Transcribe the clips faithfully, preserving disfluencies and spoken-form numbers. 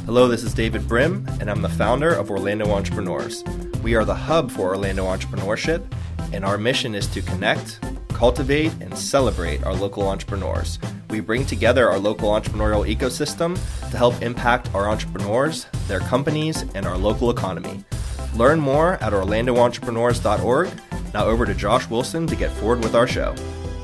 Hello, this is David Brim, and I'm the founder of Orlando Entrepreneurs. We are the hub for Orlando entrepreneurship, and our mission is to connect, cultivate, and celebrate our local entrepreneurs. We bring together our local entrepreneurial ecosystem to help impact our entrepreneurs, their companies, and our local economy. Learn more at orlando entrepreneurs dot org. Now over to Josh Wilson to get forward with our show.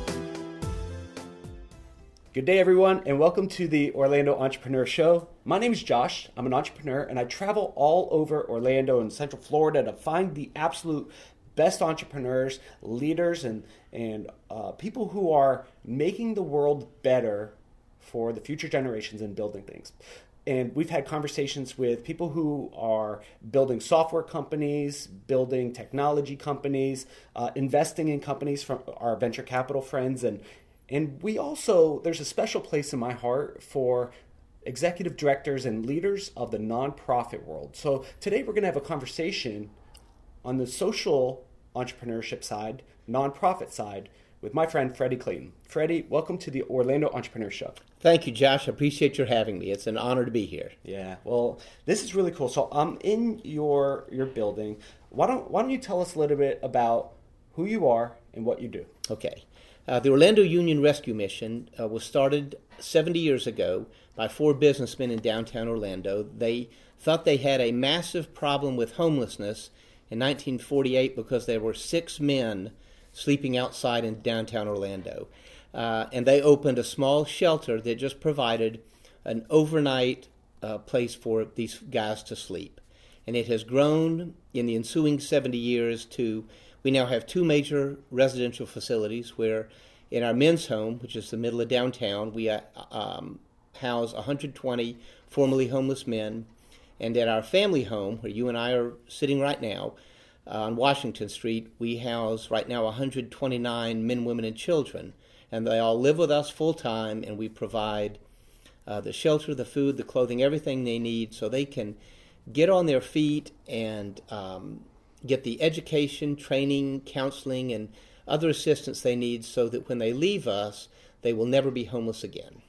Good day, everyone, and welcome to the Orlando Entrepreneur Show. My name is Josh. I'm an entrepreneur, and I travel all over Orlando and Central Florida to find the absolute best entrepreneurs, leaders, and, and uh, people who are making the world better for the future generations and building things. And we've had conversations with people who are building software companies, building technology companies, uh, investing in companies from our venture capital friends, and And we also, there's a special place in my heart for executive directors and leaders of the nonprofit world. So today we're going to have a conversation on the social entrepreneurship side, nonprofit side, with my friend Freddie Clayton. Freddie, welcome to the Orlando Entrepreneur Show. Thank you, Josh. I appreciate your having me. It's an honor to be here. Yeah, well, this is really cool. So I'm in your your building. Why don't Why don't you tell us a little bit about who you are and what you do? Okay. Uh, the Orlando Union Rescue Mission uh, was started seventy years ago by four businessmen in downtown Orlando. They thought they had a massive problem with homelessness in nineteen forty-eight because there were six men sleeping outside in downtown Orlando. Uh, and they opened a small shelter that just provided an overnight uh, place for these guys to sleep. And it has grown in the ensuing seventy years to we now have two major residential facilities where in our men's home, which is the middle of downtown, we uh, um, house one hundred twenty formerly homeless men. And at our family home, where you and I are sitting right now, uh, on Washington Street, we house right now one hundred twenty-nine men, women, and children. And they all live with us full-time, and we provide uh, the shelter, the food, the clothing, everything they need so they can get on their feet and um, get the education, training, counseling, and other assistance they need so that when they leave us, they will never be homeless again.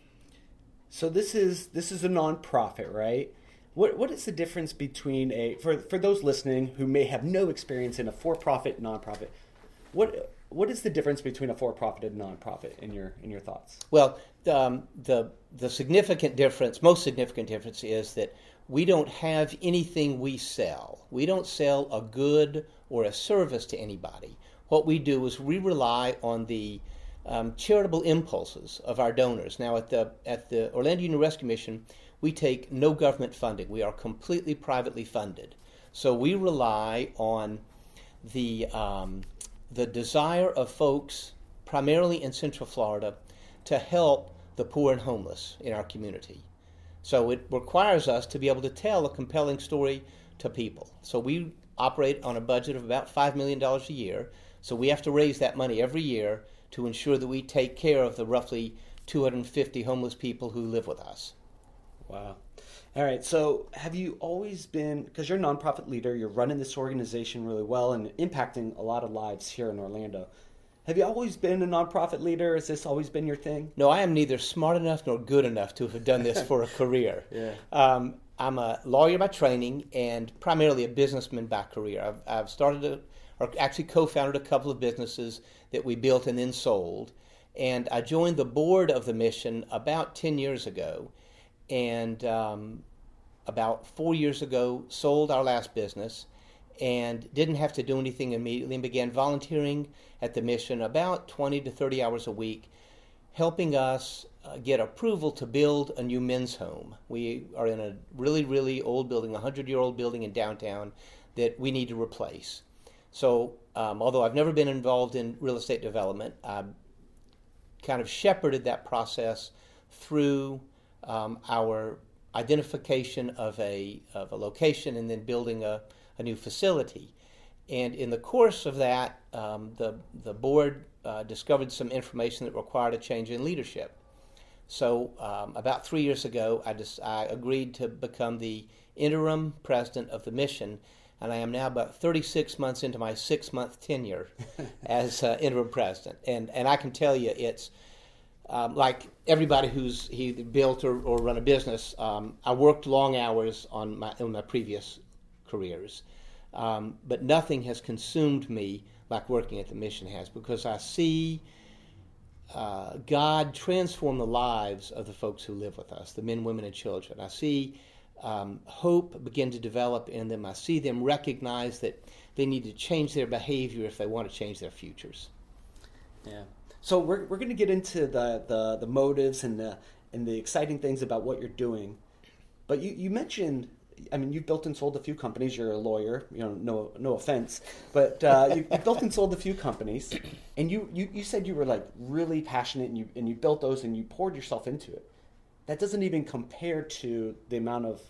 So this is this is a nonprofit, right? What what is the difference between a for for those listening who may have no experience in a for-profit nonprofit? What what is the difference between a for-profit and nonprofit in your in your thoughts? Well, um, the the significant difference, most significant difference, is that we don't have anything we sell. We don't sell a good or a service to anybody. What we do is we rely on the um, charitable impulses of our donors. Now, at the at the Orlando Union Rescue Mission, we take no government funding. We are completely privately funded. So we rely on the um, the desire of folks, primarily in Central Florida, to help the poor and homeless in our community. So it requires us to be able to tell a compelling story to people. So we operate on a budget of about five million dollars a year. So we have to raise that money every year to ensure that we take care of the roughly two hundred fifty homeless people who live with us. Wow. All right. So have you always been, because you're a nonprofit leader, you're running this organization really well and impacting a lot of lives here in Orlando. Have you always been a nonprofit leader? Has this always been your thing? No, I am neither smart enough nor good enough to have done this for a career. Yeah. Um, I'm a lawyer by training and primarily a businessman by career. I've, I've started, a, or actually co-founded a couple of businesses that we built and then sold. And I joined the board of the mission about ten years ago. And um, about four years ago, sold our last business and didn't have to do anything immediately and began volunteering at the mission about twenty to thirty hours a week, helping us uh, get approval to build a new men's home. We are in a really, really old building, a one hundred-year-old building in downtown that we need to replace. So um, although I've never been involved in real estate development, I kind of shepherded that process through um, our identification of a of a location and then building a a new facility. And in the course of that, um, the, the board uh, discovered some information that required a change in leadership. So um, about three years ago, I, just, I agreed to become the interim president of the mission, and I am now about thirty-six months into my six-month tenure as uh, interim president. And, and I can tell you it's um, like everybody who's he built or, or run a business, um, I worked long hours on my on my previous careers, um, but nothing has consumed me like working at the mission has, because I see uh, God transform the lives of the folks who live with us, the men, women, and children. I see um, hope begin to develop in them. I see them recognize that they need to change their behavior if they want to change their futures. Yeah. So we're we're going to get into the, the, the motives and the and the exciting things about what you're doing, but you, you mentioned, I mean, you've built and sold a few companies. You're a lawyer, you know, no no offense, but uh, you, you built and sold a few companies, and you, you, you said you were like really passionate, and you and you built those, and you poured yourself into it. That doesn't even compare to the amount of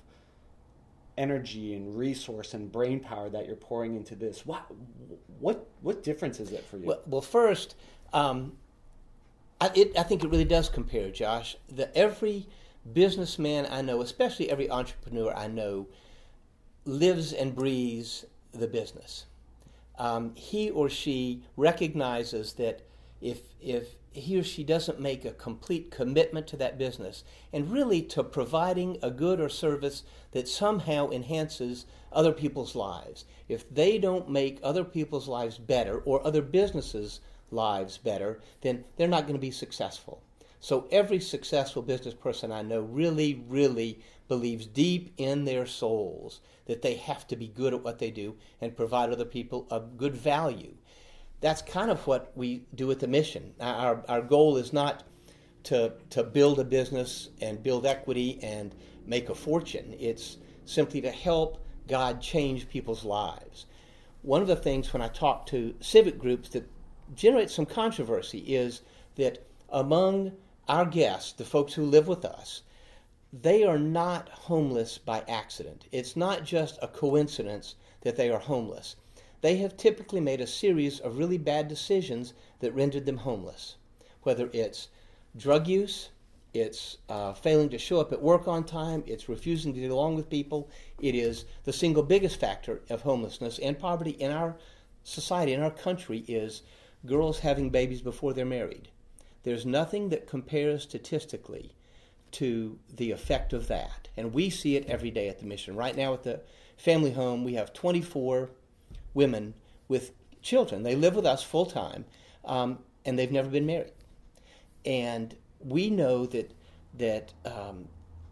energy and resource and brain power that you're pouring into this. What what what difference is it for you? Well, well first, um, I, it, I think it really does compare, Josh. The every businessman I know, especially every entrepreneur I know, lives and breathes the business. Um, he or she recognizes that if if he or she doesn't make a complete commitment to that business and really to providing a good or service that somehow enhances other people's lives, if they don't make other people's lives better or other businesses' lives better, then they're not going to be successful. So every successful business person I know really, really believes deep in their souls that they have to be good at what they do and provide other people a good value. That's kind of what we do at the mission. Our our goal is not to to build a business and build equity and make a fortune. It's simply to help God change people's lives. One of the things when I talk to civic groups that generate some controversy is that among our guests, the folks who live with us, they are not homeless by accident. It's not just a coincidence that they are homeless. They have typically made a series of really bad decisions that rendered them homeless, whether it's drug use, it's uh, failing to show up at work on time, it's refusing to get along with people. It is the single biggest factor of homelessness and poverty in our society, in our country, is girls having babies before they're married. There's nothing that compares statistically to the effect of that. And we see it every day at the mission. Right now at the family home, we have twenty-four women with children. They live with us full time, um, and they've never been married. And we know that that um,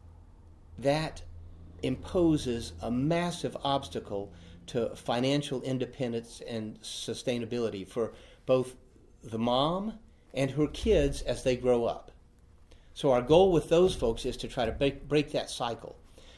that imposes a massive obstacle to financial independence and sustainability for both the mom and her kids as they grow up. So our goal with those folks is to try to break, break that cycle,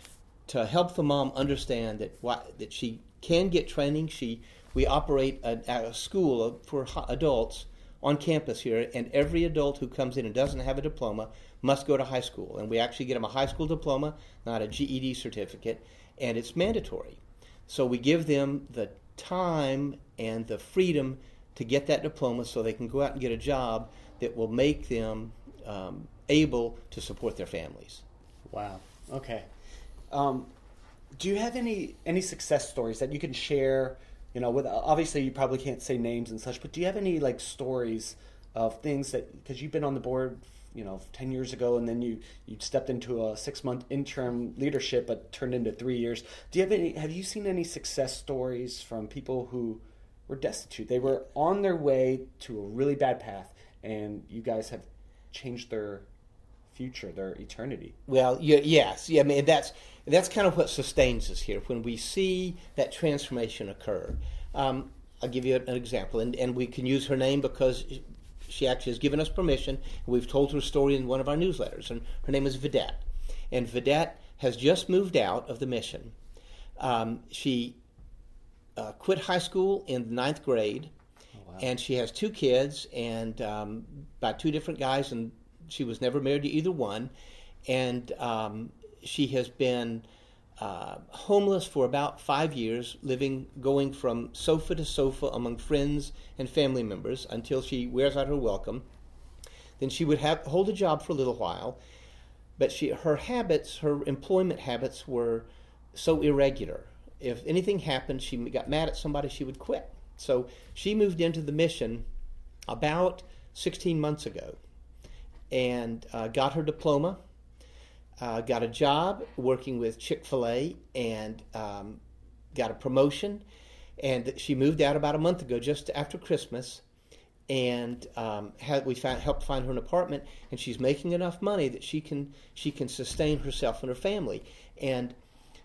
to help the mom understand that what, that she can get training. She we operate a, a school for adults on campus here, and every adult who comes in and doesn't have a diploma must go to high school. And we actually get them a high school diploma, not a G E D certificate, and it's mandatory. So we give them the time and the freedom to get that diploma so they can go out and get a job that will make them um, able to support their families. Wow. Okay. Um, do you have any any success stories that you can share? You know, with obviously you probably can't say names and such, but do you have any like stories of things that, because you've been on the board, you know, ten years ago, and then you you stepped into a six month interim leadership, but turned into three years. Do you have any? Have you seen any success stories from people who were destitute? They were on their way to a really bad path, and you guys have changed their future, their eternity. Well, yeah, yes, yeah. I mean, that's that's kind of what sustains us here when we see that transformation occur. Um, I'll give you an example, and, and we can use her name because she actually has given us permission. We've told her story in one of our newsletters, and her name is Vidette. And Vidette has just moved out of the mission. Um, she uh, quit high school in the ninth grade, oh, wow. And she has two kids, and um, by two different guys, and she was never married to either one, and um, she has been uh, homeless for about five years, living, going from sofa to sofa among friends and family members until she wears out her welcome. Then she would have, hold a job for a little while, but she her habits, her employment habits were so irregular. If anything happened, she got mad at somebody, she would quit. So she moved into the mission about sixteen months ago. and uh, got her diploma, uh, got a job working with Chick-fil-A, and um, got a promotion. And she moved out about a month ago, just after Christmas, and um, had, we found, helped find her an apartment, and she's making enough money that she can she can sustain herself and her family. And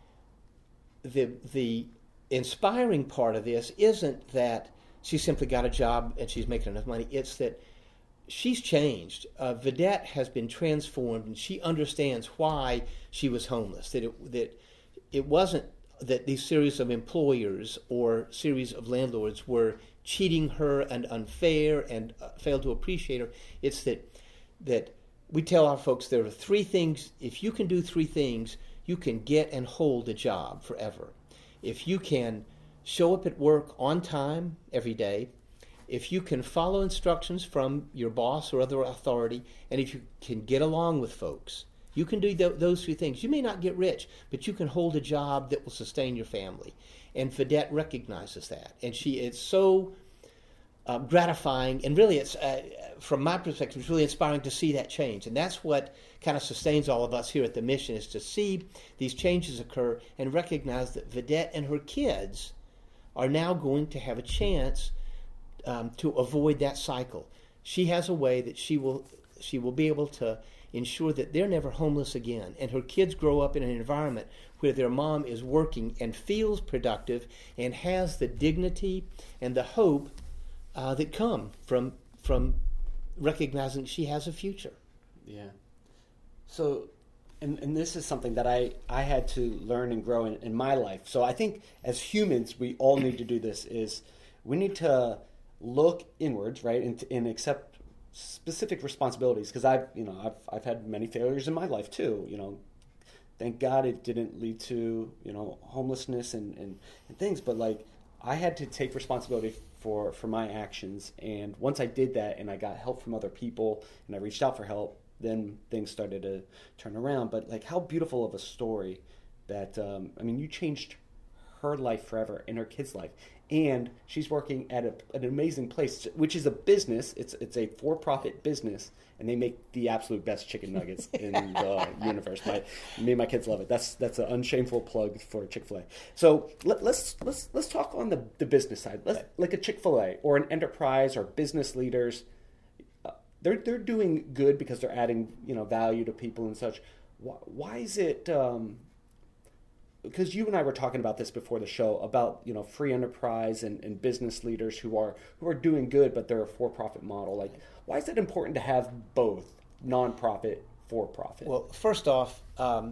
the the inspiring part of this isn't that she simply got a job and she's making enough money. It's that she's changed. Uh, Vedette has been transformed, and she understands why she was homeless. That it that it wasn't that these series of employers or series of landlords were cheating her and unfair and uh, failed to appreciate her. It's that that we tell our folks there are three things. If you can do three things, you can get and hold a job forever. If you can show up at work on time every day, if you can follow instructions from your boss or other authority, and if you can get along with folks, you can do th- those three things. You may not get rich, but you can hold a job that will sustain your family. And Vedette recognizes that. And she it's so uh, gratifying, and really it's, uh, from my perspective, it's really inspiring to see that change. And that's what kind of sustains all of us here at the Mission, is to see these changes occur and recognize that Vedette and her kids are now going to have a chance um, to avoid that cycle. She has a way that she will she will be able to ensure that they're never homeless again, and her kids grow up in an environment where their mom is working and feels productive and has the dignity and the hope uh, that come from from recognizing she has a future. Yeah. So, and, and this is something that I, I had to learn and grow in, in my life. So I think as humans, we all need to do this, is we need to look inwards, right, and, and accept specific responsibilities, because I've you know I've I've had many failures in my life too. You know, thank God it didn't lead to you know homelessness and, and, and things. But like I had to take responsibility for for my actions, and once I did that, and I got help from other people, and I reached out for help, then things started to turn around. But like, how beautiful of a story that um, I mean, you changed her life forever and her kid's life. And she's working at a, an amazing place, which is a business. It's it's a for-profit business, and they make the absolute best chicken nuggets in the universe. My, me and my kids love it. That's that's an unshameful plug for Chick-fil-A. So let, let's let's let's talk on the, the business side. Let's, like a Chick-fil-A or an enterprise or business leaders, uh, they're they're doing good because they're adding you know value to people and such. Why, why is it? Um, Because you and I were talking about this before the show about you know free enterprise and, and business leaders who are who are doing good, but they're a for-profit model. Like, why is it important to have both nonprofit, for-profit? Well, first off, um,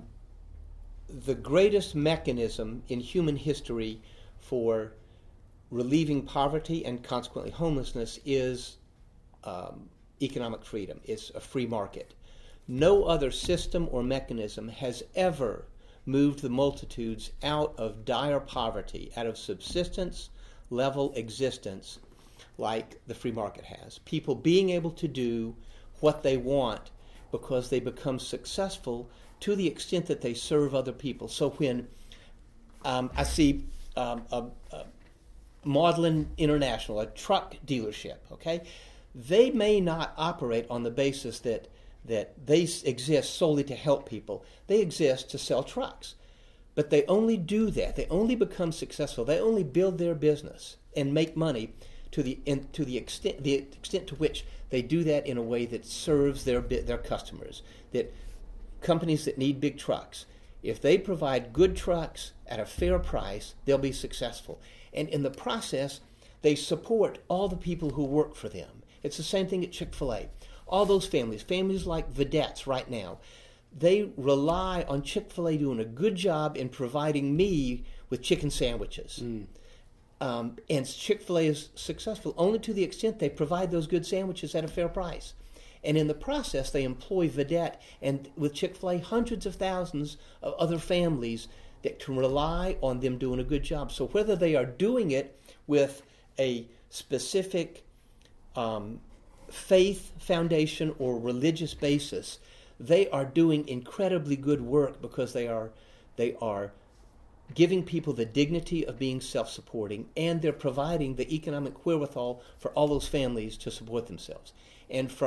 the greatest mechanism in human history for relieving poverty and consequently homelessness is um, economic freedom. It's a free market. No other system or mechanism has ever moved the multitudes out of dire poverty, out of subsistence level existence like the free market has. People being able to do what they want because they become successful to the extent that they serve other people. So when um, I see um, a, a Maudlin International, a truck dealership, okay, they may not operate on the basis that that they exist solely to help people. They exist to sell trucks. But they only do that. They only become successful. They only build their business and make money to the in, to the extent the extent to which they do that in a way that serves their their customers. That companies that need big trucks, if they provide good trucks at a fair price, they'll be successful. And in the process, they support all the people who work for them. It's the same thing at Chick-fil-A. All those families, families like Vedette's right now, they rely on Chick-fil-A doing a good job in providing me with chicken sandwiches. Mm. Um, and Chick-fil-A is successful only to the extent they provide those good sandwiches at a fair price. And in the process, they employ Vedette and with Chick-fil-A hundreds of thousands of other families that can rely on them doing a good job. So whether they are doing it with a specific um, faith foundation or religious basis, they are doing incredibly good work because they are they are giving people the dignity of being self-supporting, and they're providing the economic wherewithal for all those families to support themselves. And from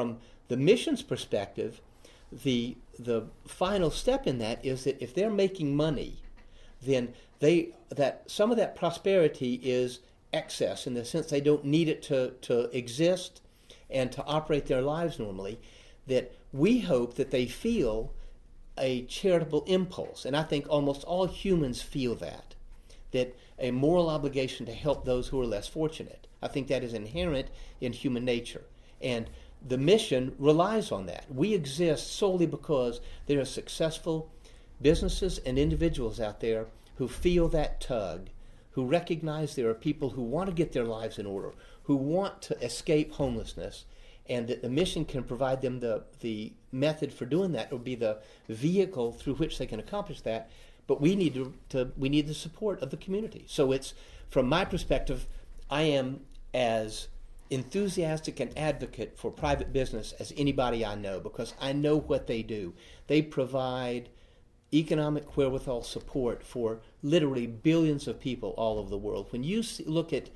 the mission's perspective, the the final step in that is that if they're making money, then they that some of that prosperity is excess in the sense they don't need it to, to exist and to operate their lives normally, that we hope that they feel a charitable impulse. And I think almost all humans feel that, that a moral obligation to help those who are less fortunate. I think that is inherent in human nature. And the mission relies on that. We exist solely because there are successful businesses and individuals out there who feel that tug, who recognize there are people who want to get their lives in order, who want to escape homelessness, and that the mission can provide them the, the method for doing that, or be the vehicle through which they can accomplish that. But we need to, to we need the support of the community. So it's, from my perspective, I am as enthusiastic an advocate for private business as anybody I know, because I know what they do. They provide economic wherewithal support for literally billions of people all over the world. When you see, look at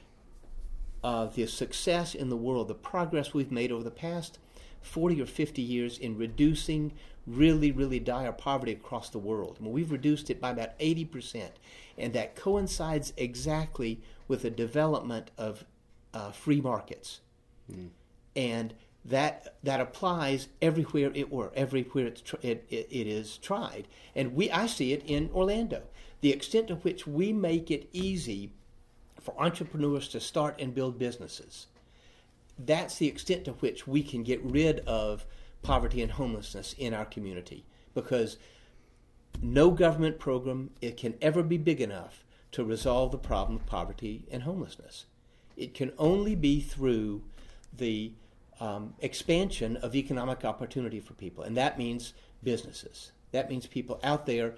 uh, the success in the world, the progress we've made over the past forty or fifty years in reducing really, really dire poverty across the world. I mean, we've reduced it by about eighty percent, and that coincides exactly with the development of uh, free markets. Mm. And that that applies everywhere it were, everywhere it's tr- it, it, it is tried. And we I see it in Orlando. The extent to which we make it easy for entrepreneurs to start and build businesses, that's the extent to which we can get rid of poverty and homelessness in our community, because no government program it can ever be big enough to resolve the problem of poverty and homelessness. It can only be through the um, expansion of economic opportunity for people, and that means businesses. That means people out there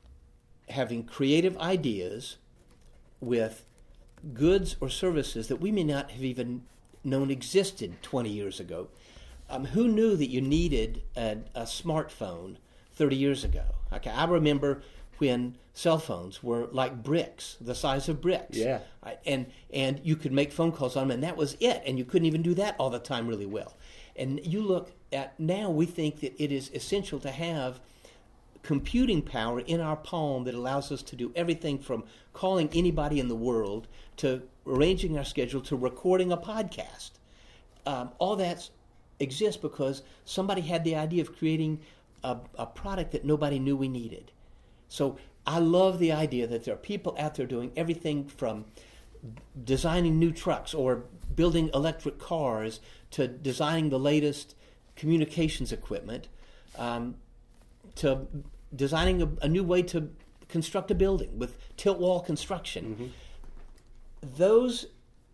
having creative ideas with goods or services that we may not have even known existed twenty years ago. Um, who knew that you needed a, a smartphone thirty years ago? Okay, I remember when cell phones were like bricks, the size of bricks. Yeah. Right? And and you could make phone calls on them, and that was it. And you couldn't even do that all the time really well. And you look at now, we think that it is essential to have computing power in our palm that allows us to do everything from calling anybody in the world to arranging our schedule to recording a podcast. Um, all that exists because somebody had the idea of creating a, a product that nobody knew we needed. So I love the idea that there are people out there doing everything from designing new trucks or building electric cars to designing the latest communications equipment, um, to designing a, a new way to construct a building with tilt wall construction. Mm-hmm. Those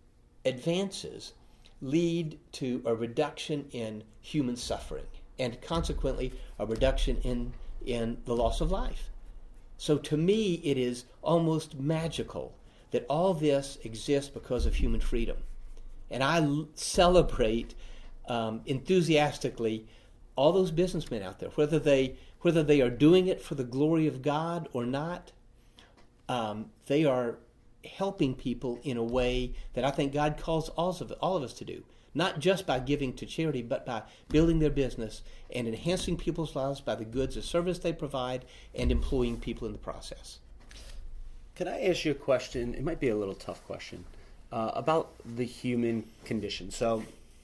advances lead to a reduction in human suffering and consequently a reduction in, in the loss of life. So to me, it is almost magical that all this exists because of human freedom. And I l- celebrate um, enthusiastically all those businessmen out there, whether they whether they are doing it for the glory of God or not. Um, they are helping people in a way that I think God calls all of, all of us to do, not just by giving to charity, but by building their business and enhancing people's lives by the goods and service they provide and employing people in the process. Could I ask you a question? It might be a little tough question uh, about the human condition. So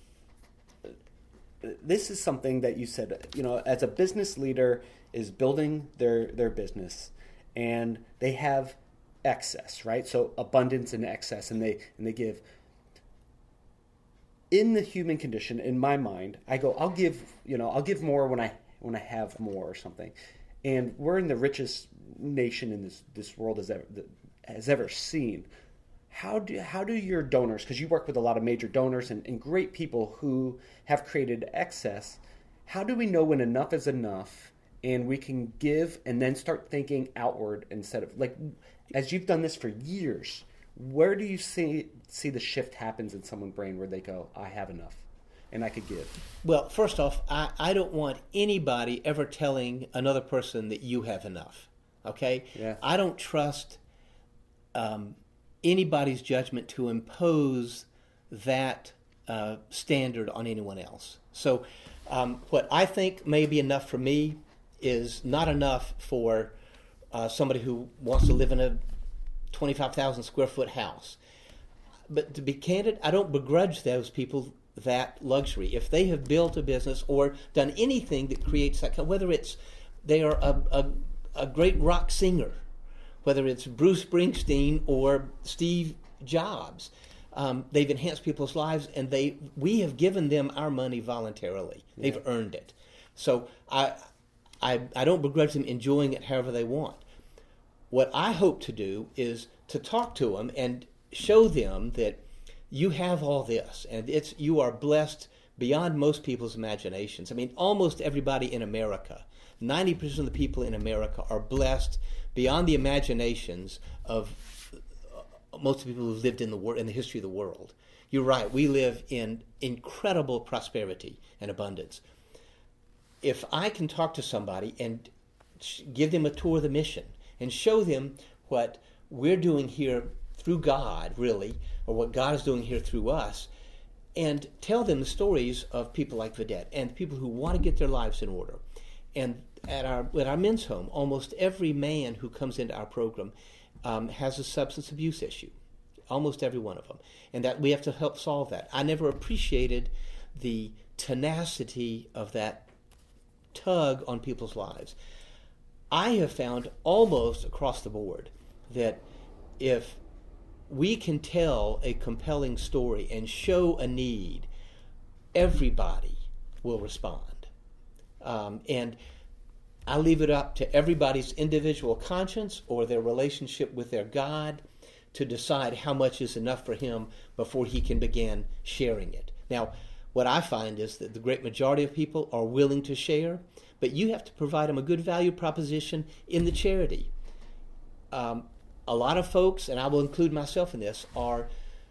this is something that you said, you know, as a business leader is building their, their business and they have excess, right? So abundance and excess, and they and they give. In the human condition, in my mind, I go, I'll give, you know, I'll give more when I when I have more or something. And we're in the richest nation in this this world has ever has ever seen. How do how do your donors, because you work with a lot of major donors and, and great people who have created excess, how do we know when enough is enough and we can give and then start thinking outward instead of, like, as you've done this for years, where do you see see the shift happens in someone's brain where they go, I have enough and I could give? Well, first off, I, I don't want anybody ever telling another person that you have enough, okay? Yeah. I don't trust um, anybody's judgment to impose that uh, standard on anyone else. So Um, what I think may be enough for me is not enough for uh, somebody who wants to live in a twenty-five thousand square foot house. But to be candid, I don't begrudge those people that luxury. If they have built a business or done anything that creates that, whether it's they are a, a, a great rock singer, whether it's Bruce Springsteen or Steve Jobs, um, they've enhanced people's lives, and they we have given them our money voluntarily. Yeah. They've earned it. So I, I I don't begrudge them enjoying it however they want. What I hope to do is to talk to them and show them that you have all this, and it's you are blessed beyond most people's imaginations. I mean, almost everybody in America, ninety percent of the people in America are blessed beyond the imaginations of most of the people who've lived in the wor- in the history of the world. You're right. We live in incredible prosperity and abundance. If I can talk to somebody and give them a tour of the mission and show them what we're doing here through God, really, or what God is doing here through us, and tell them the stories of people like Vedette and people who want to get their lives in order. And at our at our men's home, almost every man who comes into our program um, has a substance abuse issue, almost every one of them, and that we have to help solve that. I never appreciated the tenacity of that tug on people's lives. I have found almost across the board that if we can tell a compelling story and show a need, everybody will respond. Um, and I leave it up to everybody's individual conscience or their relationship with their God to decide how much is enough for him before he can begin sharing it. Now, what I find is that the great majority of people are willing to share, but you have to provide them a good value proposition in the charity. Um, a lot of folks, and I will include myself in this, are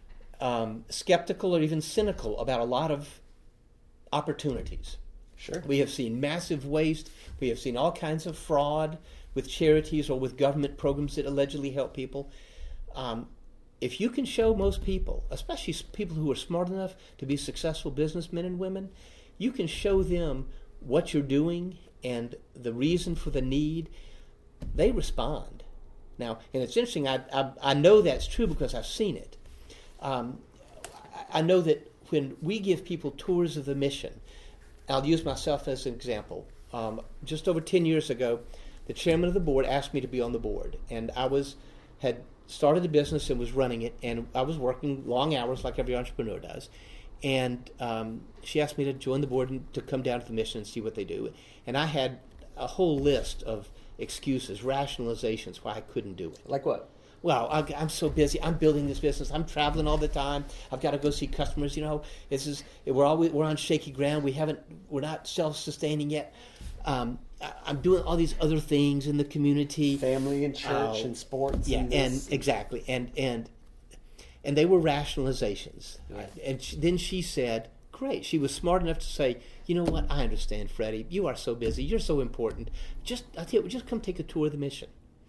um, skeptical or even cynical about a lot of opportunities. Sure. We have seen massive waste. We have seen all kinds of fraud with charities or with government programs that allegedly help people. Um, if you can show most people, especially people who are smart enough to be successful businessmen and women, you can show them what you're doing and the reason for the need, they respond. Now, and it's interesting, I, I, I know that's true because I've seen it. Um, I know that when we give people tours of the mission, I'll use myself as an example. Um, just over ten years ago, the chairman of the board asked me to be on the board, and I was had started a business and was running it, and I was working long hours like every entrepreneur does. And um, she asked me to join the board and to come down to the mission and see what they do. And I had a whole list of excuses, rationalizations why I couldn't do it. Like what? Well, I, I'm so busy. I'm building this business. I'm traveling all the time. I've got to go see customers. You know, this is we're always we're on shaky ground. We haven't we're not self-sustaining yet. Um, I, I'm doing all these other things in the community, family and church uh, and sports. Yeah, and, and exactly, and and and they were rationalizations. Yeah. And she, then she said, "Great." She was smart enough to say, "You know what? I understand, Freddie. You are so busy. You're so important. Just I tell you, just come take a tour of the mission."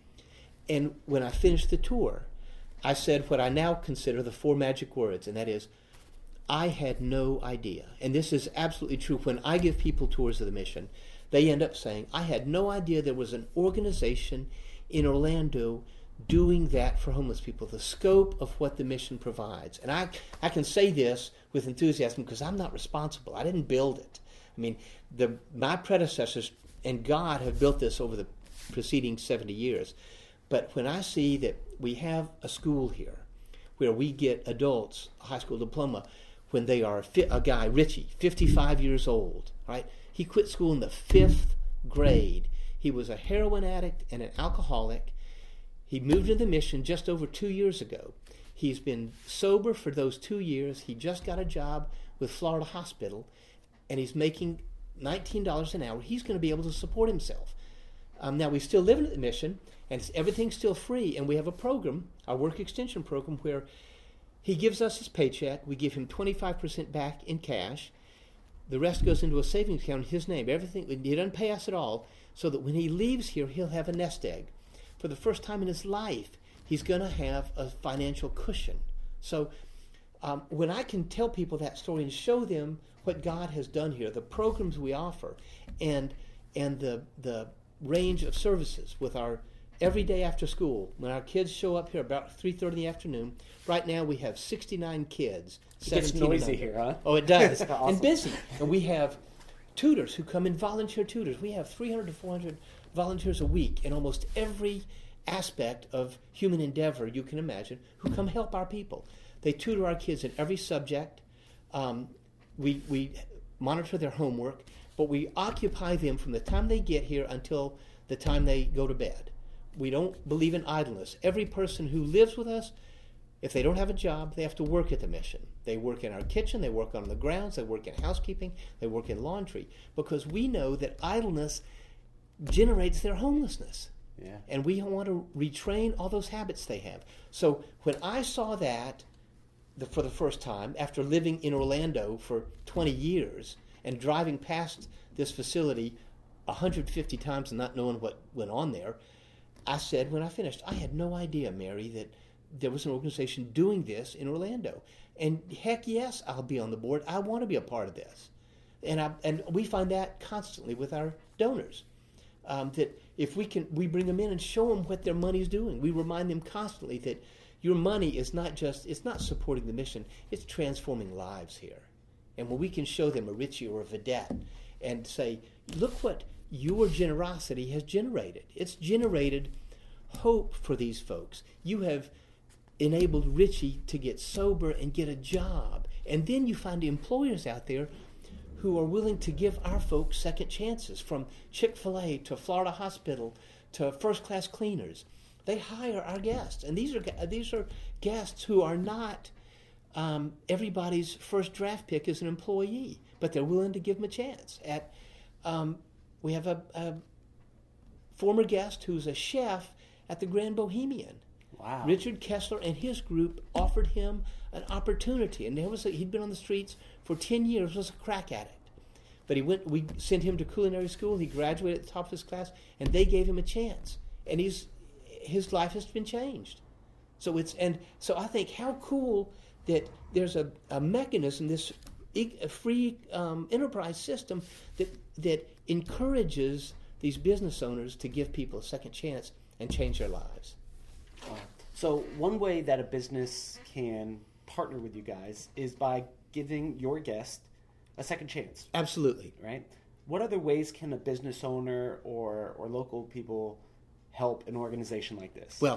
And when I finished the tour, I said what I now consider the four magic words, and that is, I had no idea. And this is absolutely true. When I give people tours of the mission, they end up saying, I had no idea there was an organization in Orlando doing that for homeless people, the scope of what the mission provides. And I, I can say this with enthusiasm because I'm not responsible. I didn't build it. I mean, the my predecessors and God have built this over the preceding seventy years. But when I see that we have a school here where we get adults, a high school diploma, when they are fi- a guy, Richie, fifty-five years old, right? He quit school in the fifth grade. He was a heroin addict and an alcoholic. He moved to the mission just over two years ago. He's been sober for those two years. He just got a job with Florida Hospital, and he's making nineteen dollars an hour. He's going to be able to support himself. Um, now, we still live in the mission, and it's, everything's still free, and we have a program, our work extension program, where he gives us his paycheck. We give him twenty-five percent back in cash. The rest goes into a savings account in his name. Everything, he doesn't pay us at all, so that when he leaves here, he'll have a nest egg. For the first time in his life, he's going to have a financial cushion. So um, when I can tell people that story and show them what God has done here, the programs we offer, and and the the range of services with our every day after school. When our kids show up here about three thirty in the afternoon, right now we have sixty-nine kids. It gets noisy here, huh? Oh, it does. Awesome. And busy. And we have tutors who come in, volunteer tutors. We have three hundred to four hundred volunteers a week in almost every aspect of human endeavor you can imagine who come help our people. They tutor our kids in every subject. Um, we, we monitor their homework, but we occupy them from the time they get here until the time they go to bed. We don't believe in idleness. Every person who lives with us, if they don't have a job, they have to work at the mission. They work in our kitchen, they work on the grounds, they work in housekeeping, they work in laundry, because we know that idleness generates their homelessness. Yeah. And we want to retrain all those habits they have. So when I saw that the, for the first time, after living in Orlando for twenty years and driving past this facility one hundred fifty times and not knowing what went on there, I said when I finished, I had no idea, Mary, that there was an organization doing this in Orlando. And heck yes, I'll be on the board. I want to be a part of this. And I, and we find that constantly with our donors. Um, that if we can, we bring them in and show them what their money is doing. We remind them constantly that your money is not just, it's not supporting the mission, it's transforming lives here. And when we can show them a Richie or a Vedette and say, look what your generosity has generated. It's generated hope for these folks. You have enabled Richie to get sober and get a job. And then you find employers out there who are willing to give our folks second chances, from Chick-fil-A to Florida Hospital to first-class cleaners. They hire our guests, and these are these are guests who are not um, everybody's first draft pick as an employee, but they're willing to give them a chance. At um, we have a, a former guest who's a chef at the Grand Bohemian. Wow. Richard Kessler and his group offered him an opportunity, and there was a, he'd been on the streets for ten years, was a crack addict. But he went. We sent him to culinary school. He graduated at the top of his class, and they gave him a chance. And he's his life has been changed. So it's and so I think how cool that there's a, a mechanism, this a free um, enterprise system that that encourages these business owners to give people a second chance and change their lives. Wow. So one way that a business can partner with you guys is by giving your guest a second chance. Absolutely. Right? What other ways can a business owner or, or local people help an organization like this? Well,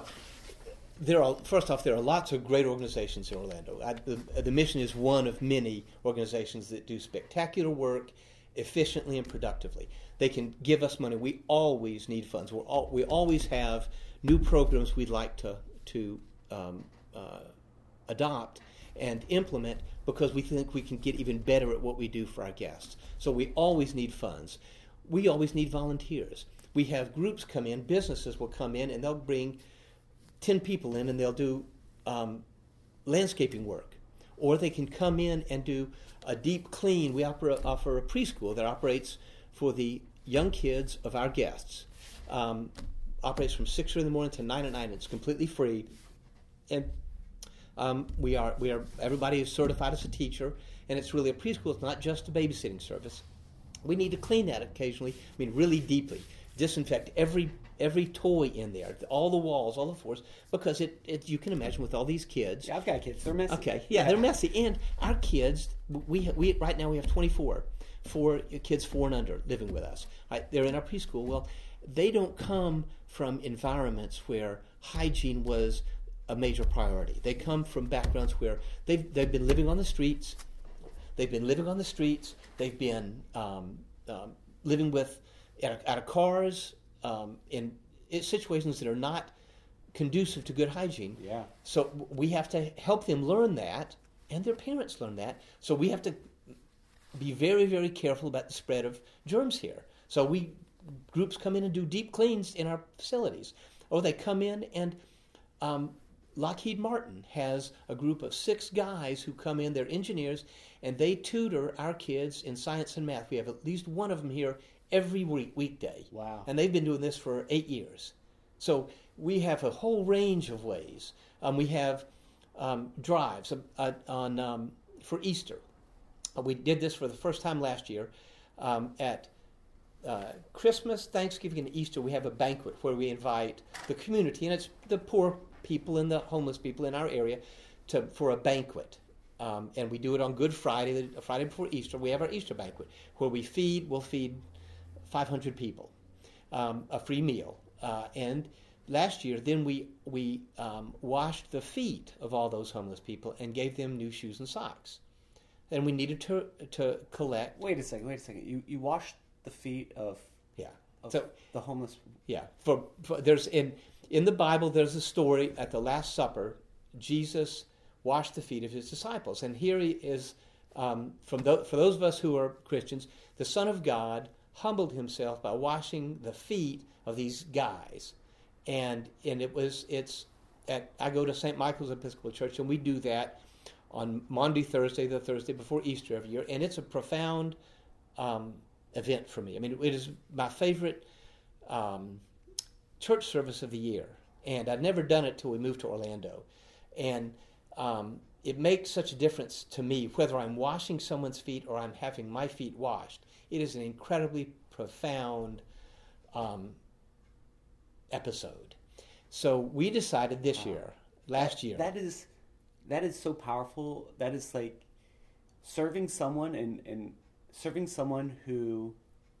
there are, first off, there are lots of great organizations in Orlando. I, the, the mission is one of many organizations that do spectacular work efficiently and productively. They can give us money. We always need funds. We're all, we always have new programs we'd like to to um, uh, adopt and implement because we think we can get even better at what we do for our guests. So we always need funds. We always need volunteers. We have groups come in, businesses will come in, and they'll bring ten people in, and they'll do um, landscaping work. Or they can come in and do a deep clean. We opera, offer a preschool that operates for the young kids of our guests. Um, operates from six in the morning to nine at night. It's completely free, and um, we are we are everybody is certified as a teacher, and it's really a preschool. It's not just a babysitting service. We need to clean that occasionally. I mean, really deeply, disinfect every every toy in there, all the walls, all the floors, because it, it you can imagine with all these kids. Yeah, I've got kids. They're messy. Okay, yeah, they're messy, and our kids. We we right now we have twenty-four, four kids four and under living with us. Right, they're in our preschool. Well, they don't come from environments where hygiene was a major priority. They come from backgrounds where they've they've been living on the streets. They've been living on the streets. They've been um, um, living with out of cars um, in, in situations that are not conducive to good hygiene. Yeah. So we have to help them learn that, and their parents learn that. So we have to be very, very careful about the spread of germs here. So we groups come in and do deep cleans in our facilities, or they come in and um, Lockheed Martin has a group of six guys who come in. They're engineers, and they tutor our kids in science and math. We have at least one of them here every week, weekday. Wow. And they've been doing this for eight years. So we have a whole range of ways. Um, we have um, drives uh, on um, for Easter. we did this for the first time last year. Um, at uh, Christmas, Thanksgiving, and Easter, we have a banquet where we invite the community, and it's the poor people and the homeless people in our area, to for a banquet. Um, and we do it on Good Friday, the Friday before Easter. We have our Easter banquet where we feed, we'll feed five hundred people, um, a free meal. Uh, and last year, then we, we um, washed the feet of all those homeless people and gave them new shoes and socks. And we needed to to collect. Wait a second. Wait a second. You you washed the feet of Yeah. of So the homeless. yeah, for, for there's in in the Bible there's a story at the Last Supper. Jesus washed the feet of his disciples, and here he is. Um, from tho- for those of us who are Christians, the Son of God humbled himself by washing the feet of these guys, and and it was it's at I go to Saint Michael's Episcopal Church, and we do that on Maundy Thursday, the Thursday before Easter every year, and it's a profound um, event for me. I mean, it is my favorite um, church service of the year, and I'd never done it till we moved to Orlando, and um, it makes such a difference to me whether I'm washing someone's feet or I'm having my feet washed. It is an incredibly profound um, episode. So we decided this Wow. year, last year, That is that is so powerful. That is like serving someone and, and serving someone who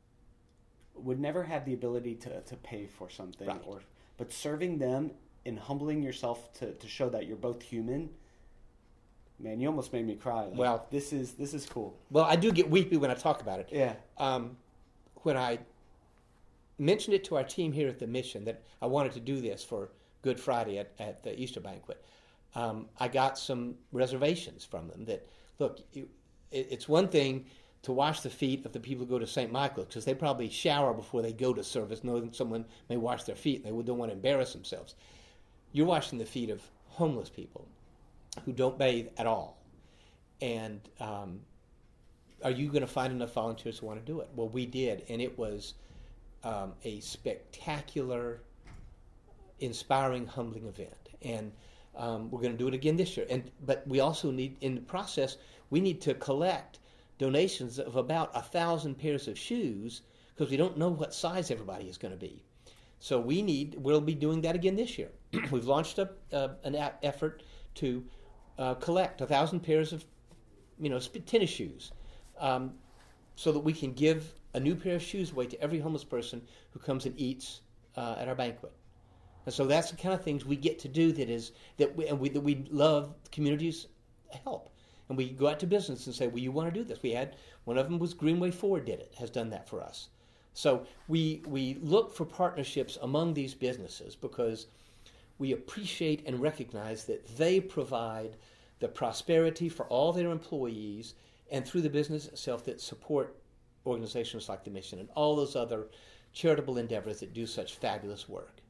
would never have the ability to, to pay for something, Right. or but serving them and humbling yourself to, to show that you're both human. Man, you almost made me cry. Like, Well- this is this is cool. well, I do get weepy when I talk about it. Yeah. Um, when I mentioned it to our team here at the mission that I wanted to do this for Good Friday at, at the Easter banquet, um, I got some reservations from them that, look, you, it, it's one thing to wash the feet of the people who go to Saint Michael's because they probably shower before they go to service, knowing someone may wash their feet and they don't want to embarrass themselves. You're washing the feet of homeless people who don't bathe at all. And um, are you going to find enough volunteers who want to do it? Well, we did, and it was um, a spectacular, inspiring, humbling event. And um, we're going to do it again this year. And but we also need, in the process, we need to collect donations of about a thousand pairs of shoes because we don't know what size everybody is going to be. So we need, we'll be doing that again this year. We've launched a, uh, an a- effort to uh, collect a thousand pairs of, you know, sp- tennis shoes, um, so that we can give a new pair of shoes away to every homeless person who comes and eats uh, at our banquet. And so that's the kind of things we get to do that is that we, and we that we love communities help. And we go out to business and say, well, you want to do this? We had one of them was Greenway Ford did it, has done that for us. So we we look for partnerships among these businesses because we appreciate and recognize that they provide the prosperity for all their employees and through the business itself that support organizations like the Mission and all those other charitable endeavors that do such fabulous work.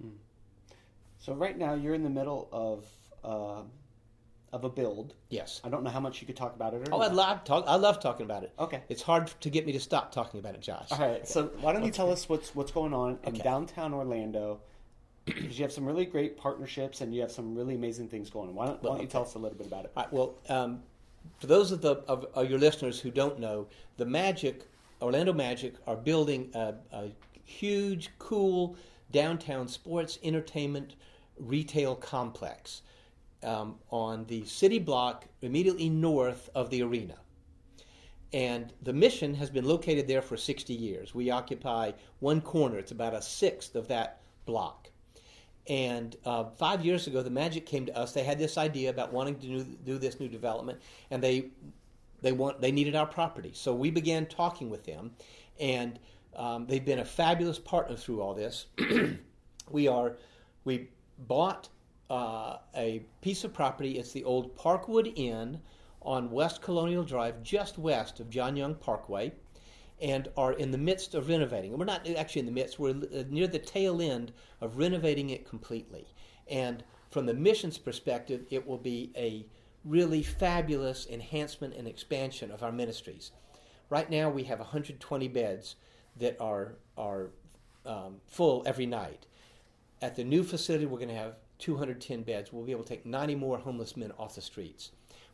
So right now you're in the middle of uh, of a build. Yes. I don't know how much you could talk about it. Or Oh, I not. love talk. I love talking about it. Okay. It's hard to get me to stop talking about it, Josh. All right. So why don't you tell us what's what's going on in Okay. downtown Orlando? Because you have some really great partnerships and you have some really amazing things going on. Why don't, why Well, don't you okay. tell us a little bit about it? All right, well, um, for those of the of, of your listeners who don't know, the Magic, Orlando Magic, are building a, a huge, cool downtown sports, entertainment, retail complex um, on the city block immediately north of the arena. And the Mission has been located there for sixty years. We occupy one corner. It's about a sixth of that block. And uh, five years ago, the Magic came to us. They had this idea about wanting to do, do this new development, and they they want they needed our property. So we began talking with them, and um, they've been a fabulous partner through all this. we are we bought uh, a piece of property. It's the old Parkwood Inn on West Colonial Drive, just west of John Young Parkway, and are in the midst of renovating. And we're not actually in the midst, we're near the tail end of renovating it completely. And from the Mission's perspective, it will be a really fabulous enhancement and expansion of our ministries. Right now we have one hundred twenty beds that are, are um, full every night. At the new facility, we're going to have two hundred ten beds. We'll be able to take ninety more homeless men off the streets.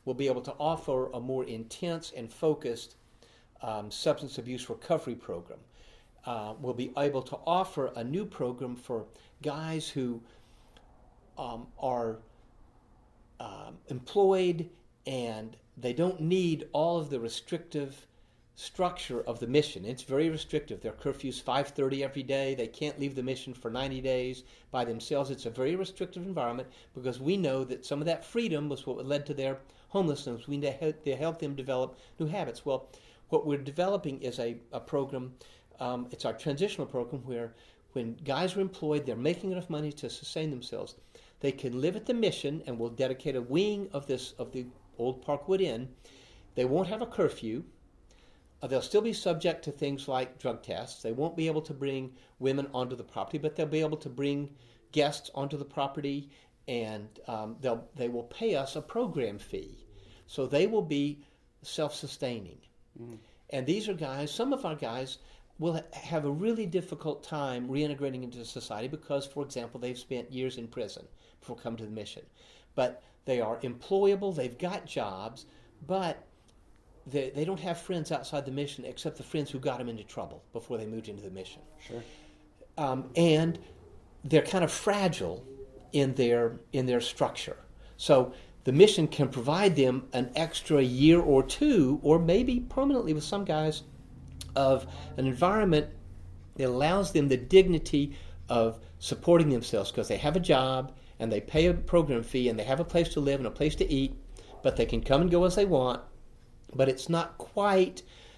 will be able to offer a more intense and focused um, substance abuse recovery program. Uh, we'll be able to offer a new program for guys who um, are um, employed and they don't need all of the restrictive structure of the mission. It's very restrictive. Their curfew's five thirty every day. They can't leave the mission for ninety days by themselves. It's a very restrictive environment because we know that some of that freedom was what led to their homelessness. We need to help, to help them develop new habits. Well, what we're developing is a, a program. Um, it's our transitional program where when guys are employed, they're making enough money to sustain themselves. They can live at the mission, and we'll dedicate a wing of this of the old Parkwood Inn. They won't have a curfew. Uh, they'll still be subject to things like drug tests. They won't be able to bring women onto the property, but they'll be able to bring guests onto the property, and um, they'll they will pay us a program fee. So they will be self-sustaining. Mm. And these are guys, some of our guys will ha- have a really difficult time reintegrating into society because, for example, they've spent years in prison before coming to the mission. But they are employable, they've got jobs, but They, they don't have friends outside the mission except the friends who got them into trouble before they moved into the mission. Sure. Um, and they're kind of fragile in their in their structure. So the mission can provide them an extra year or two, or maybe permanently with some guys, of an environment that allows them the dignity of supporting themselves because they have a job and they pay a program fee and they have a place to live and a place to eat, but they can come and go as they want. But it's not quite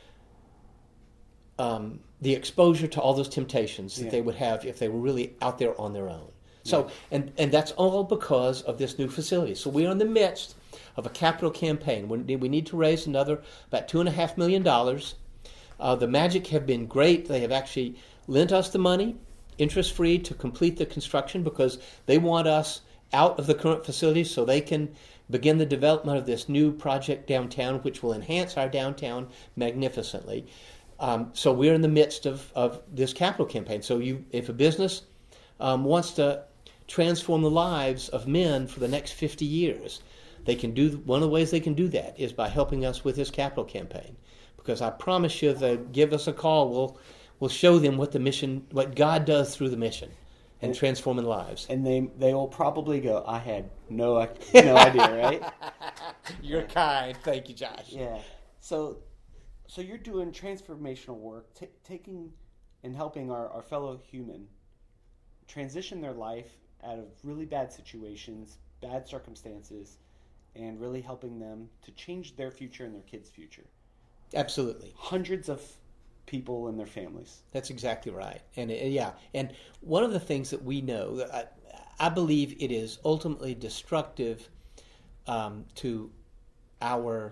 um, the exposure to all those temptations that yeah. they would have if they were really out there on their own. So, yeah. and, and that's all because of this new facility. So we are in the midst of a capital campaign. We, we need to raise another about two and a half million dollars. Uh, the Magic have been great. They have actually lent us the money, interest-free, to complete the construction because they want us out of the current facility so they can begin the development of this new project downtown, which will enhance our downtown magnificently. Um, so we're in the midst of, of this capital campaign. So you, if a business um, wants to transform the lives of men for the next fifty years, they can do, one of the ways they can do that is by helping us with this capital campaign. Because I promise you, if they give us a call, we'll, we'll show them what the mission, what God does through the mission. And, and transforming lives. And they they will probably go, I had no no idea, right? You're kind. Thank you, Josh. Yeah. So so you're doing transformational work, t- taking and helping our, our fellow human transition their life out of really bad situations, bad circumstances, and really helping them to change their future and their kids' future. Absolutely. Hundreds of people and their families. That's exactly right. And uh, yeah, and one of the things that we know, I, I believe it is ultimately destructive um, to our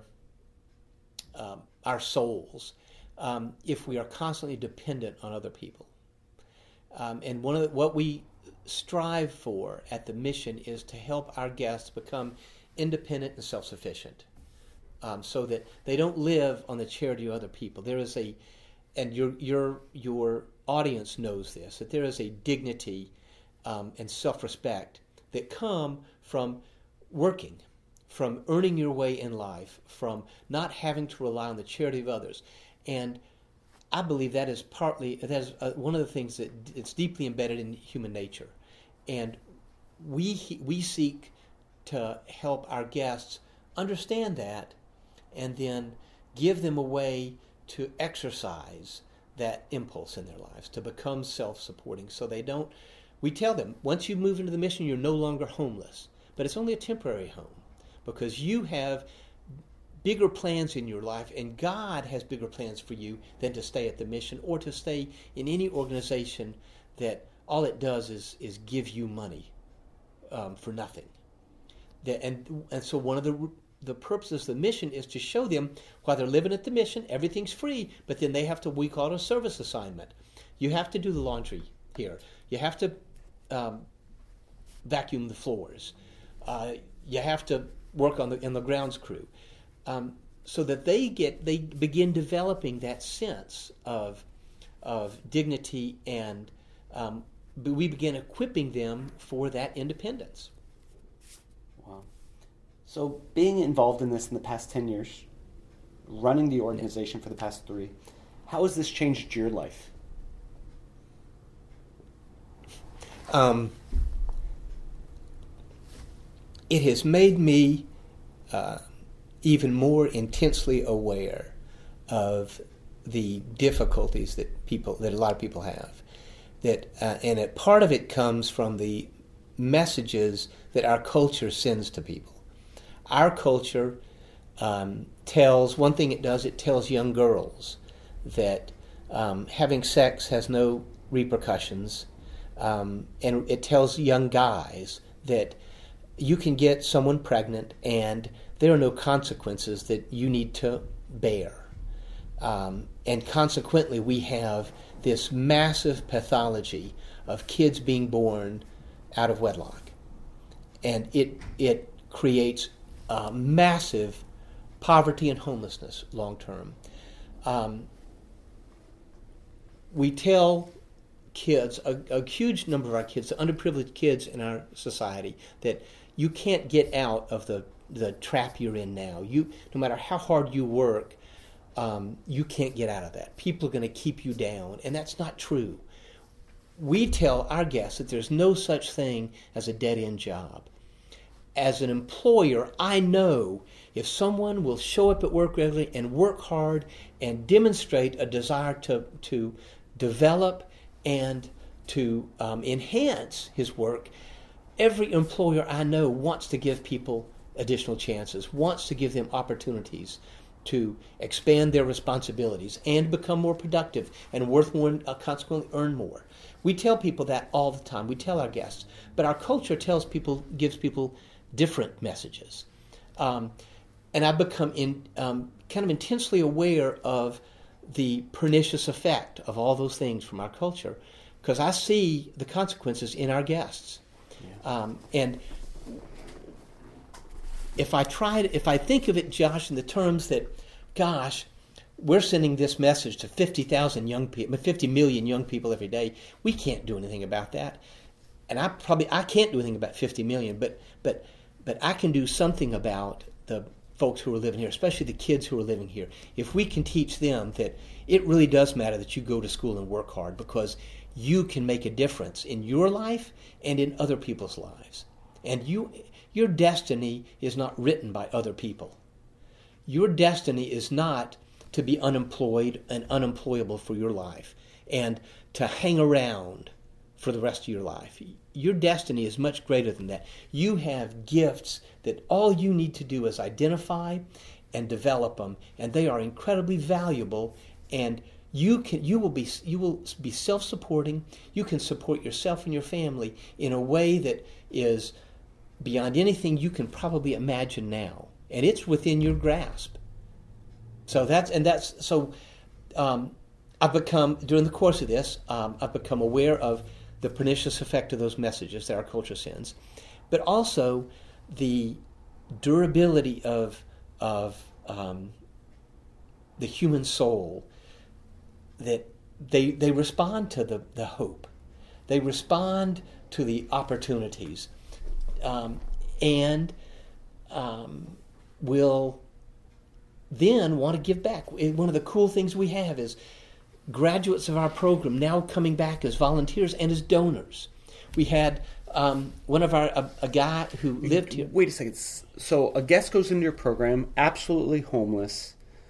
um, our souls um, if we are constantly dependent on other people. Um, and one of the, what we strive for at the mission is to help our guests become independent and self-sufficient, um, so that they don't live on the charity of other people. There is a And your your your audience knows this, that there is a dignity um, and self-respect that come from working, from earning your way in life, from not having to rely on the charity of others. And I believe that is partly, that is uh, one of the things that it's deeply embedded in human nature. And we we seek to help our guests understand that and then give them a way to exercise that impulse in their lives, to become self-supporting so they don't... We tell them, once you move into the mission, you're no longer homeless. But it's only a temporary home because you have bigger plans in your life, and God has bigger plans for you than to stay at the mission or to stay in any organization that all it does is, is give you money um, for nothing. That, and, and so one of the... The purpose of the mission is to show them while they're living at the mission, everything's free, but then they have to, we call it a service assignment. You have to do the laundry here. You have to um, vacuum the floors. Uh, you have to work on the in the grounds crew, um, so that they get they begin developing that sense of of dignity, and um, we begin equipping them for that independence. Wow. So being involved in this in the past ten years, running the organization for the past three, how has this changed your life? Um, it has made me uh, even more intensely aware of the difficulties that people, that a lot of people have. That uh, and it, part of it comes from the messages that our culture sends to people. Our culture um, tells, one thing it does, it tells young girls that um, having sex has no repercussions, um, and it tells young guys that you can get someone pregnant and there are no consequences that you need to bear. Um, and consequently, we have this massive pathology of kids being born out of wedlock. And it it creates uh, massive poverty and homelessness long term. Um, we tell kids, a, a huge number of our kids, the underprivileged kids in our society, that you can't get out of the, the trap you're in now. You, no matter how hard you work, um, you can't get out of that. People are going to keep you down, and that's not true. We tell our guests that there's no such thing as a dead-end job. As an employer, I know if someone will show up at work regularly and work hard and demonstrate a desire to, to develop and to um, enhance his work, every employer I know wants to give people additional chances, wants to give them opportunities to expand their responsibilities and become more productive and worth more and uh, consequently earn more. We tell people that all the time. We tell our guests. But our culture tells people, gives people different messages. Um, and I've become in, um, kind of intensely aware of the pernicious effect of all those things from our culture, because I see the consequences in our guests. Yeah. Um, and if I try to, if I think of it, Josh, in the terms that, gosh, we're sending this message to fifty thousand young people, fifty million young people every day, we can't do anything about that. And I probably, I can't do anything about fifty million, but, but, but I can do something about the folks who are living here, especially the kids who are living here. If we can teach them that it really does matter that you go to school and work hard, because you can make a difference in your life and in other people's lives. And you, your destiny is not written by other people. Your destiny is not to be unemployed and unemployable for your life and to hang around for the rest of your life. Your destiny is much greater than that. You have gifts that all you need to do is identify and develop them, and they are incredibly valuable, and you can you will be you will be self-supporting. You can support yourself and your family in a way that is beyond anything you can probably imagine now, and it's within your grasp. So that's and that's so. Um, I've become during the course of this, um, I've become aware of the pernicious effect of those messages that our culture sends, but also the durability of of um, the human soul. That they they respond to the, the hope, they respond to the opportunities, um, and um, will then want to give back. One of the cool things we have is graduates of our program now coming back as volunteers and as donors. We had um, one of our a, a guy who lived here. Wait a second. So a guest goes into your program, absolutely homeless,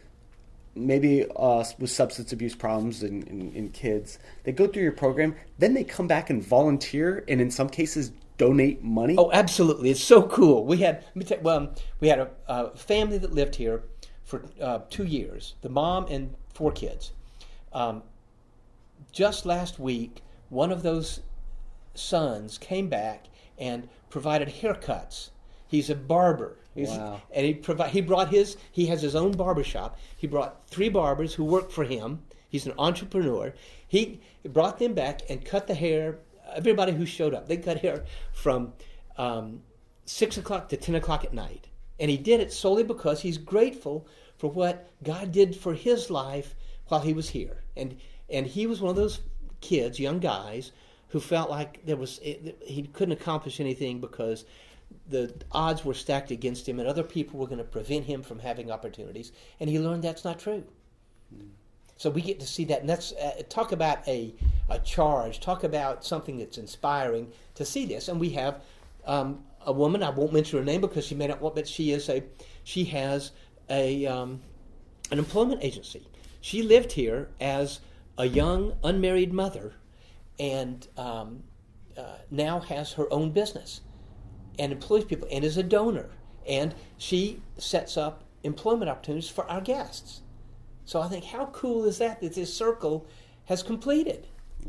maybe uh, with substance abuse problems in, in, in kids. They go through your program, then they come back and volunteer, and in some cases donate money. Oh, absolutely! It's so cool. We had let me tell, well, we had a, a family that lived here for uh, two years. The mom and four kids. Um, just last week, one of those sons came back and provided haircuts. He's a barber. He's, wow. And he provi- he brought his, he has his own barber shop. He brought three barbers who work for him. He's an entrepreneur. He brought them back and cut the hair, everybody who showed up. They cut hair from um, six o'clock to ten o'clock at night. And he did it solely because he's grateful for what God did for his life while he was here. And and he was one of those kids, young guys, who felt like there was he couldn't accomplish anything because the odds were stacked against him and other people were going to prevent him from having opportunities, and he learned that's not true. Mm. So we get to see that, and that's uh, talk about a, a charge, talk about something that's inspiring to see this. And we have um, a woman, I won't mention her name because she may not want, but she is a, she has a um, an employment agency. She lived here as a young unmarried mother, and um, uh, now has her own business and employs people and is a donor, and she sets up employment opportunities for our guests. So I think, how cool is that, that this circle has completed? Yeah.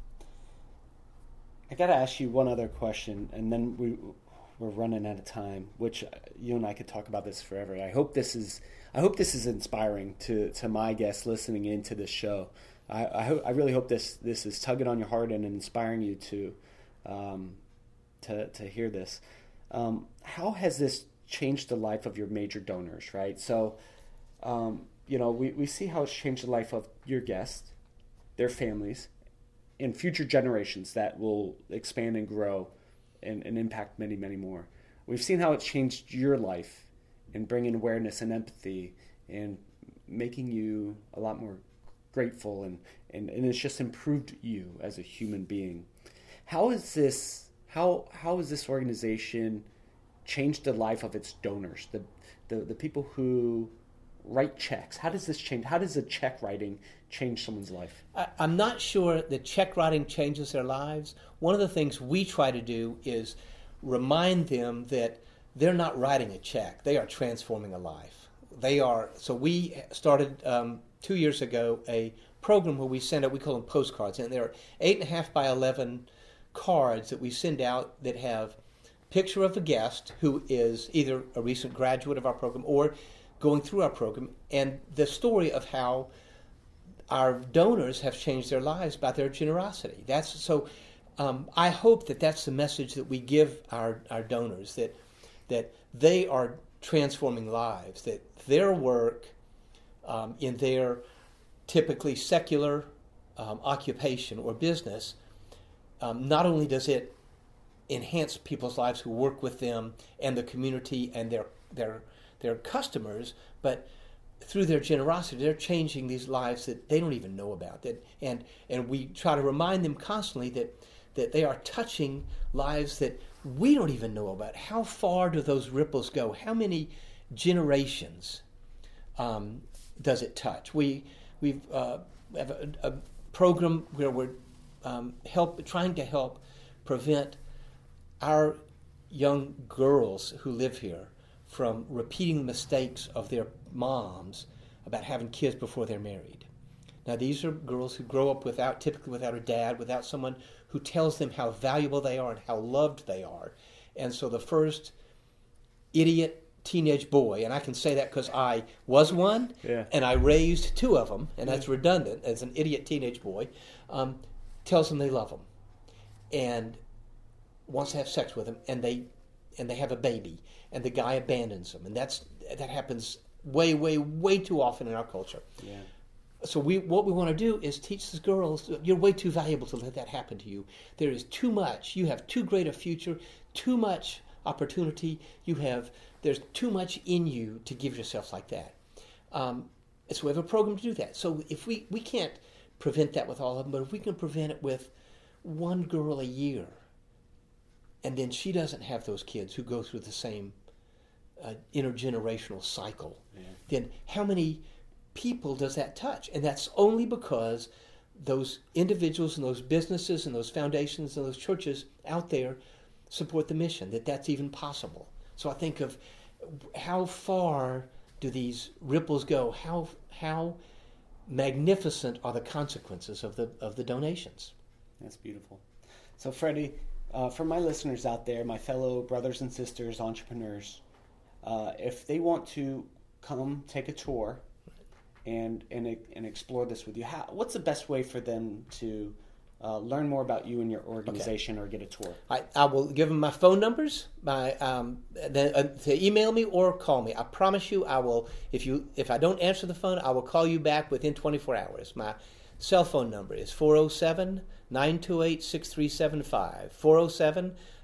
I got to ask you one other question, and then we, we're running out of time, which you and I could talk about this forever. I hope this is I hope this is inspiring to, to my guests listening into this show. I I, hope, I really hope this this is tugging on your heart and inspiring you to um, to to hear this. Um, how has this changed the life of your major donors, right? So, um, you know, we, we see how it's changed the life of your guests, their families, and future generations that will expand and grow and, and impact many, many more. We've seen how it's changed your life in bringing awareness and empathy and making you a lot more grateful, and, and, and it's just improved you as a human being. How is this, how how has this organization changed the life of its donors, the, the, the people who write checks? How does this change? How does the check writing change someone's life? I, I'm not sure that check writing changes their lives. One of the things we try to do is remind them that they're not writing a check. They are transforming a life. They are. So we started um, two years ago a program where we send out, we call them postcards, and they're eight and a half by eleven cards that we send out that have picture of a guest who is either a recent graduate of our program or going through our program, and the story of how our donors have changed their lives by their generosity. That's so. Um, I hope that that's the message that we give our, our donors, that that they are transforming lives, that their work um, in their typically secular um, occupation or business, um, not only does it enhance people's lives who work with them and the community and their their their customers, but through their generosity, they're changing these lives that they don't even know about. That and and we try to remind them constantly that that they are touching lives that we don't even know about. How far do those ripples go? How many generations um, does it touch? We we uh, have a, a program where we're um, help trying to help prevent our young girls who live here from repeating the mistakes of their moms about having kids before they're married. Now, these are girls who grow up without, typically without a dad, without someone who tells them how valuable they are and how loved they are. And so the first idiot teenage boy, and I can say that because I was one, yeah. and I raised two of them, and that's redundant, as an idiot teenage boy, um, tells them they love them and wants to have sex with them, and they and they have a baby, and the guy abandons them, and that's that happens way, way, way too often in our culture. Yeah. So we, what we want to do is teach these girls, you're way too valuable to let that happen to you. There is too much. You have too great a future, too much opportunity. You have, there's too much in you to give yourself like that. Um, so we have a program to do that. So if we, we can't prevent that with all of them, but if we can prevent it with one girl a year, and then she doesn't have those kids who go through the same uh, intergenerational cycle, yeah. then how many people does that touch? And that's only because those individuals and those businesses and those foundations and those churches out there support the mission, that that's even possible. So I think of how far do these ripples go? How how magnificent are the consequences of the of the donations? That's beautiful. So Freddie, uh, for my listeners out there, my fellow brothers and sisters, entrepreneurs, uh, if they want to come take a tour and and and explore this with you, how, what's the best way for them to uh, learn more about you and your organization, okay. or get a tour? I, I will give them my phone numbers, my um, the, uh, to email me or call me. I promise you, I will. If you if I don't answer the phone, I will call you back within twenty-four hours. My cell phone number is four oh seven, nine two eight, six three seven five. four oh seven,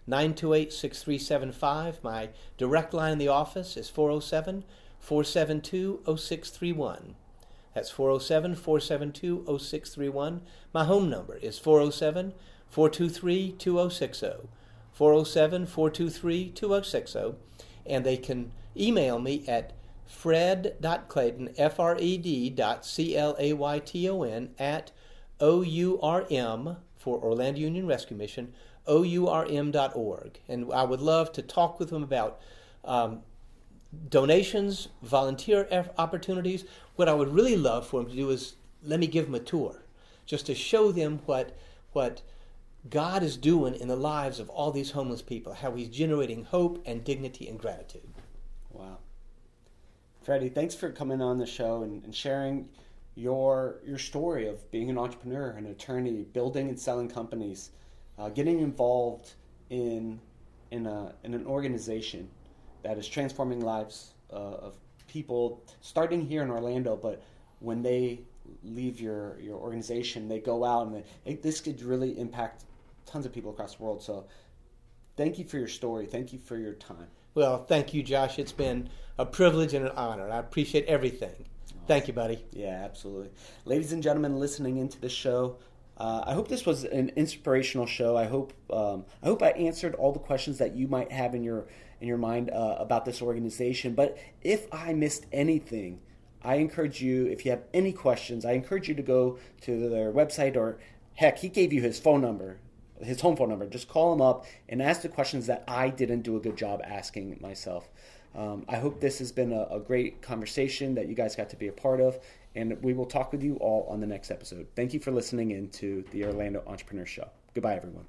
nine two eight, six three seven five. My direct line in the office is four oh seven, four seven two, oh six three one. That's four oh seven, four seven two, oh six three one. My home number is four oh seven, four two three, two oh six oh. four oh seven, four two three, two oh six oh. And they can email me at fred.clayton, F R E D dot C L A Y T O N, at O U R M, for Orlando Union Rescue Mission, O U R M dot org. And I would love to talk with them about um, donations, volunteer opportunities. What I would really love for them to do is let me give them a tour, just to show them what what God is doing in the lives of all these homeless people, how he's generating hope and dignity and gratitude. Wow. Freddie, thanks for coming on the show and, and sharing your your story of being an entrepreneur, an attorney, building and selling companies, uh, getting involved in in a in an organization that is transforming lives uh, of people, starting here in Orlando, but when they leave your, your organization, they go out, and they, this could really impact tons of people across the world. So thank you for your story. Thank you for your time. Well, thank you, Josh. It's been a privilege and an honor. I appreciate everything. Awesome. Thank you, buddy. Yeah, absolutely. Ladies and gentlemen listening into the show, uh, I hope this was an inspirational show. I hope um, I hope I answered all the questions that you might have in your in your mind uh, about this organization. But if I missed anything, I encourage you, if you have any questions, I encourage you to go to their website, or heck, he gave you his phone number, his home phone number. Just call him up and ask the questions that I didn't do a good job asking myself. Um, I hope this has been a, a great conversation that you guys got to be a part of, and we will talk with you all on the next episode. Thank you for listening in to the Orlando Entrepreneur Show. Goodbye, everyone.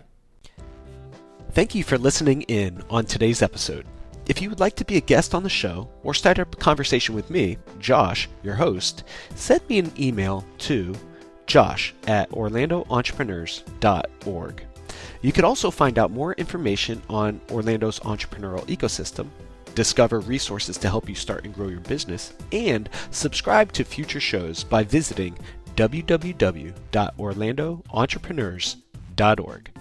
Thank you for listening in on today's episode. If you would like to be a guest on the show or start a conversation with me, Josh, your host, send me an email to josh at orlando entrepreneurs dot org. You can also find out more information on Orlando's entrepreneurial ecosystem, discover resources to help you start and grow your business, and subscribe to future shows by visiting w w w dot orlando entrepreneurs dot org.